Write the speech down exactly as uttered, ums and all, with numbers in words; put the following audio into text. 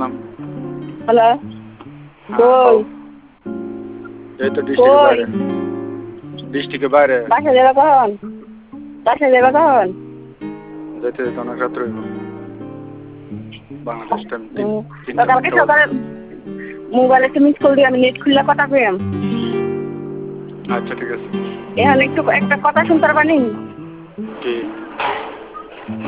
Janam. Hello হ্যাঁ, কই এই তো ডিস্ট্রিক্টের বাইরে। ডিস্ট্রিক্টের বাইরে বাসা যাবে কখন? বাসা যাবে কখন? যেতে যেতে অনেক রাত্র হইব। বাংলাদেশ টাইম তিন হুম, তো তিনটা কালকে চারটা বাজে। সকালে মোবাইলে একটু মিস কল দিয়ে আমি নেট খুললে কথা পেলাম। আচ্ছা ঠিক আছে। এখন একটু একটা কথা শুনতে পারবানি? কি?